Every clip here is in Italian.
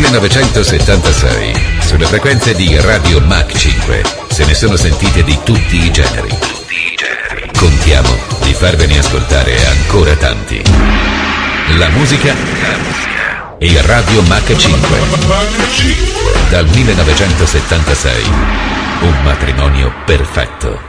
1976, sulle frequenze di Radio Mach 5, se ne sono sentite di tutti i generi. Contiamo di farvene ascoltare ancora tanti. La musica e Radio Mach 5. Dal 1976, un matrimonio perfetto.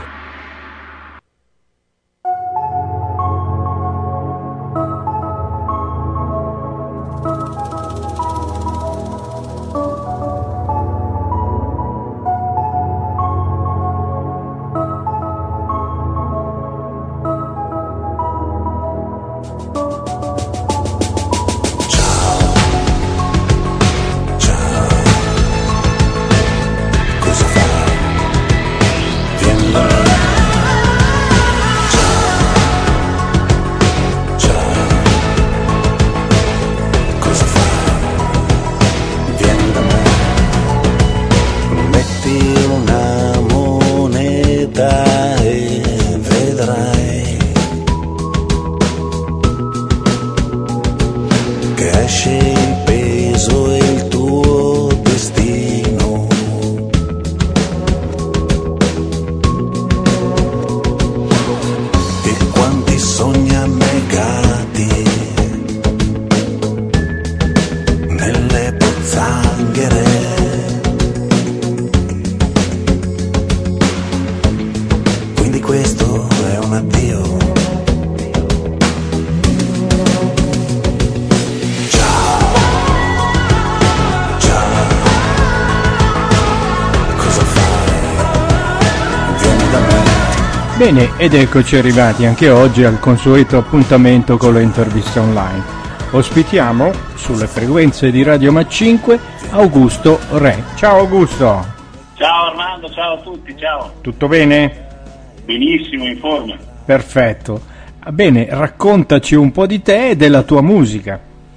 Bene, ed eccoci arrivati anche oggi al consueto appuntamento con le interviste online. Ospitiamo sulle frequenze di Radio Mach 5 Augusto Re. Ciao Augusto. Ciao Armando, ciao a tutti, ciao. Tutto bene? Benissimo, in forma. Perfetto. Bene, raccontaci un po' di te e della tua musica.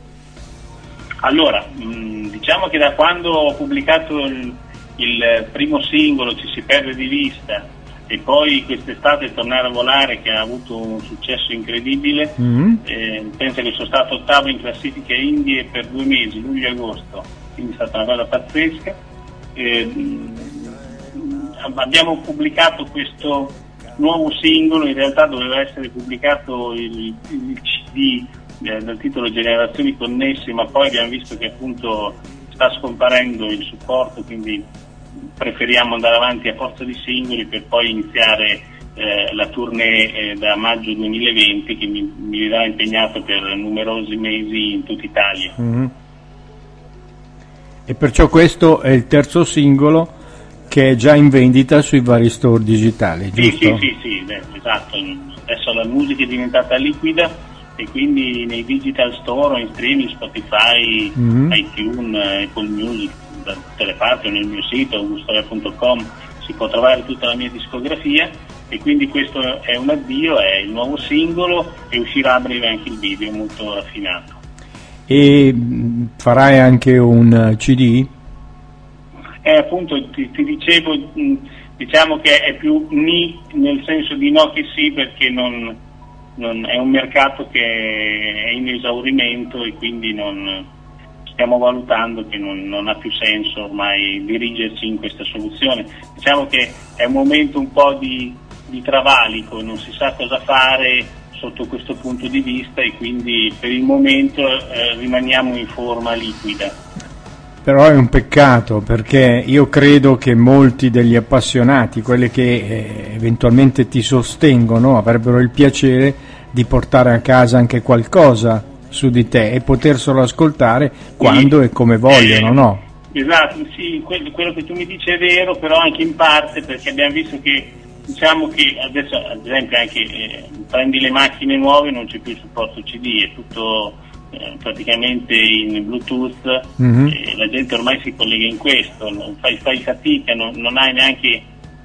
Allora, diciamo che da quando ho pubblicato il primo singolo, Ci si perde di vista, e poi quest'estate Tornare a volare, che ha avuto un successo incredibile, penso che sono stato ottavo in classifiche indie per 2 mesi, luglio e agosto, quindi è stata una cosa pazzesca. Abbiamo pubblicato questo nuovo singolo, in realtà doveva essere pubblicato il CD dal titolo Generazioni Connesse, ma poi abbiamo visto che appunto sta scomparendo il supporto, quindi preferiamo andare avanti a forza di singoli per poi iniziare la tournée da maggio 2020, che mi vedrà impegnato per numerosi mesi in tutta Italia. E perciò questo è il terzo singolo che è già in vendita sui vari store digitali, giusto? Sì, esatto. Adesso la musica è diventata liquida e quindi nei digital store o in streaming, Spotify, iTunes, Apple Music, da tutte le parti, o nel mio sito augustore.com si può trovare tutta la mia discografia, e quindi questo è un addio, è il nuovo singolo, e uscirà a breve anche il video molto raffinato. E farai anche un CD? Appunto ti dicevo, diciamo che è più nel senso di no che sì, perché non è un mercato che è in esaurimento, e quindi stiamo valutando che non ha più senso ormai dirigerci in questa soluzione. Diciamo che è un momento un po' di travalico, non si sa cosa fare sotto questo punto di vista, e quindi per il momento rimaniamo in forma liquida. Però è un peccato, perché io credo che molti degli appassionati, quelli che eventualmente ti sostengono, avrebbero il piacere di portare a casa anche qualcosa su di te e poterselo ascoltare quando e come vogliono, no? Esatto, sì, quello che tu mi dici è vero, però anche in parte, perché abbiamo visto che, diciamo che adesso ad esempio anche prendi le macchine nuove, non c'è più il supporto CD, è tutto praticamente in Bluetooth, la gente ormai si collega in questo, fai fatica, non hai neanche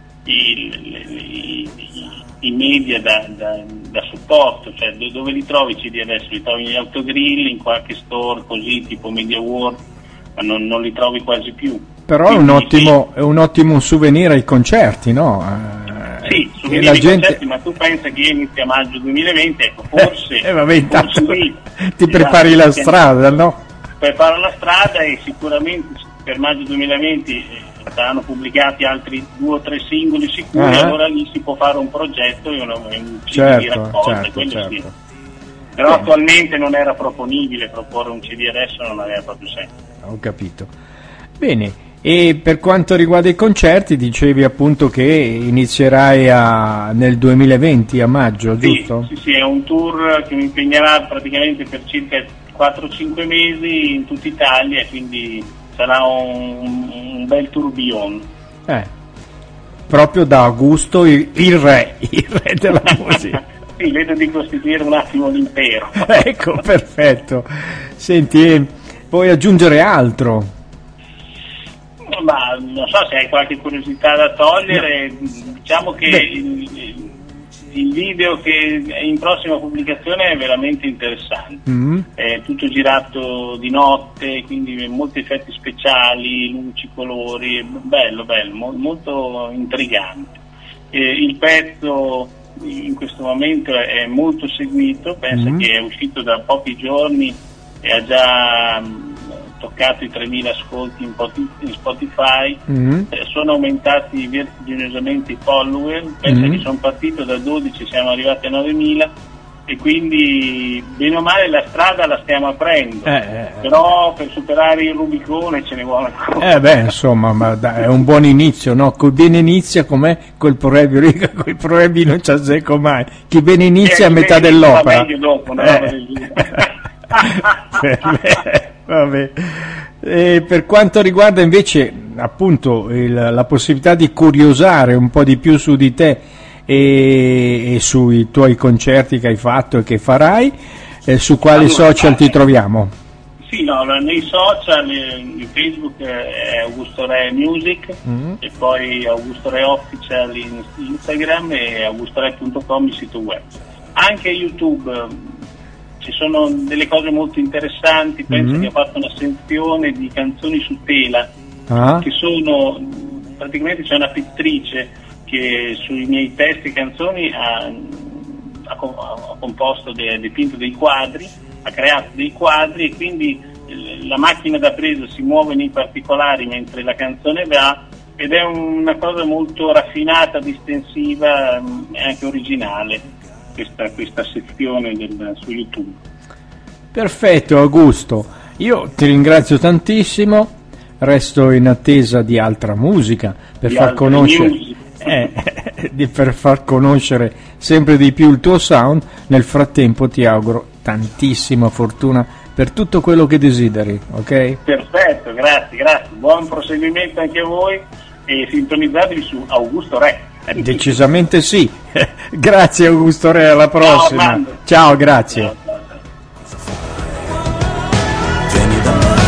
i media da supporto, cioè dove li trovi CD adesso? Li trovi negli autogrill, in qualche store così tipo Media World, ma non li trovi quasi più. Però è un ottimo souvenir ai concerti, no? Sì, souvenir ai concerti, ma tu pensa che inizia maggio 2020, ecco, forse vabbè, intanto forse ti prepari la strada, no? preparo la strada e sicuramente per maggio 2020 saranno pubblicati altri 2 o 3 singoli sicuri, allora lì si può fare un progetto e un CD di raccolta, sì. Però attualmente non era proponibile proporre un CD adesso, non aveva proprio senso. Ho capito. Bene, e per quanto riguarda i concerti dicevi appunto che inizierai nel 2020 a maggio, giusto? Sì, è un tour che mi impegnerà praticamente per circa 4-5 mesi in tutta Italia, quindi sarà un bel tourbillon. Proprio da Augusto il re della musica. Sì, vedo di costituire un attimo l'impero. Ecco, perfetto. Senti, vuoi aggiungere altro? Ma non so se hai qualche curiosità da togliere. No. Diciamo che il video che è in prossima pubblicazione è veramente interessante. È tutto girato di notte, quindi molti effetti speciali, luci, colori, bello, molto intrigante. Il pezzo in questo momento è molto seguito, pensa che è uscito da pochi giorni e ha già toccato i 3.000 ascolti in Spotify, sono aumentati vertiginosamente i follower, pensa che sono partito da 12, siamo arrivati a 9.000 e quindi bene o male la strada la stiamo aprendo, però per superare il Rubicone ce ne vuole ancora. Insomma, ma è un buon inizio, no? Chi bene inizia, com'è quel proverbio, quei proverbi non ci azzecco mai, chi bene inizia a metà dell'opera. Meglio dopo, Vabbè. E per quanto riguarda invece appunto la possibilità di curiosare un po' di più su di te e sui tuoi concerti che hai fatto e che farai, su quali social ti troviamo? Sì, nei social, in Facebook è Augusto Re Music e poi Augusto Re Official in Instagram e augustore.com il sito web. Anche YouTube ci sono delle cose molto interessanti, penso che ho fatto una sezione di canzoni su tela, che sono, praticamente c'è una pittrice che sui miei testi e canzoni ha composto, dipinto dei quadri, ha creato dei quadri e quindi la macchina da presa si muove nei particolari mentre la canzone va ed è una cosa molto raffinata, distensiva e anche originale. Questa sezione su YouTube. Perfetto Augusto, io ti ringrazio tantissimo, resto in attesa di altra musica per far conoscere sempre di più il tuo sound. Nel frattempo ti auguro tantissima fortuna per tutto quello che desideri, ok? Perfetto, grazie, buon proseguimento anche a voi e sintonizzatevi su Augusto Re. Decisamente sì. Grazie Augusto Re, alla prossima. Ciao, grazie. Vieni da me,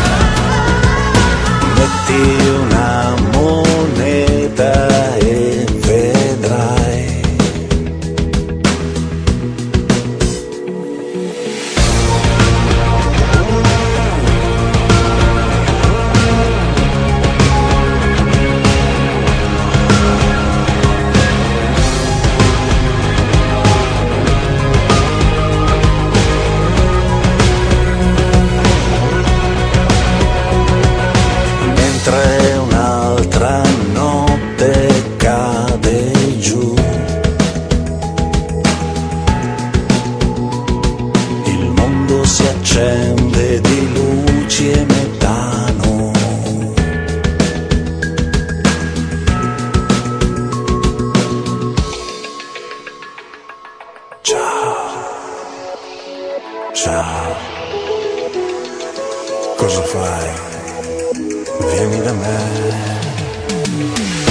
metti una moneta e vedrai. Un'altra notte cade giù, il mondo si accende di luci e metano. Ciao, cosa fai? Vieni da me.